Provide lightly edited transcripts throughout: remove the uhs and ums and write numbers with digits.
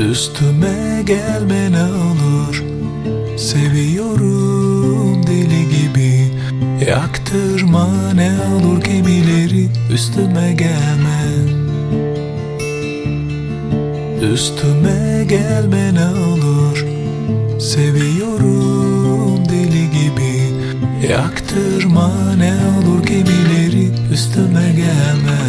Üstüme gelme ne olur, seviyorum deli gibi. Yaktırma ne olur gemileri, üstüme gelme. Üstüme gelme ne olur, seviyorum deli gibi. Yaktırma ne olur gemileri, üstüme gelme.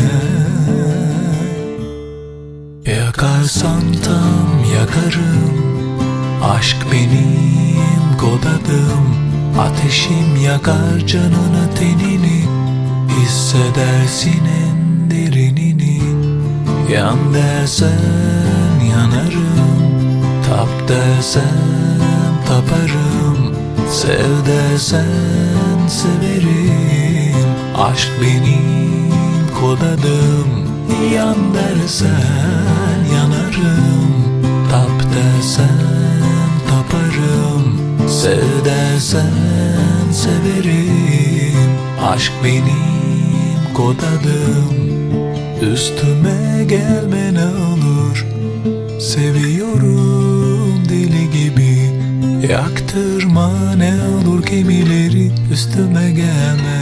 Yakarsan tam yakarım, aşk benim kod adım. Ateşim yakar canını tenini, hissedersin en derinini. Yan dersen yanarım, tap dersen taparım. Sev dersen severim, aşk benim kod adım. Yan dersen yanarım, tap dersen taparım. Sev dersen severim, aşk benim kod adım. Üstüme gelme ne olur, seviyorum deli gibi. Yaktırma ne olur gemileri, üstüme gelme.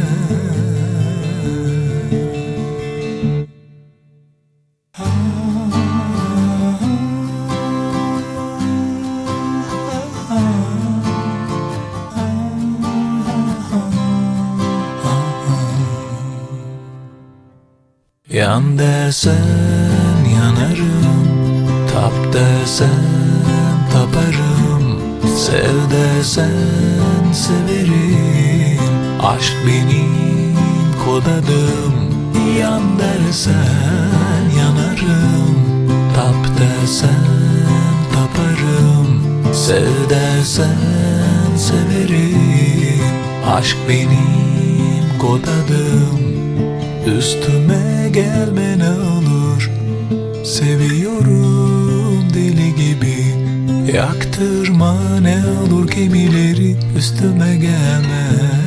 Yan dersen yanarım, tap dersen taparım. Sev dersen severim, aşk benim kod adım. Yan dersen yanarım, tap dersen taparım. Sev dersen severim, aşk benim kod adım. Üstüme gelme ne olur, seviyorum deli gibi. Yaktırma ne olur gemileri, üstüme gelme.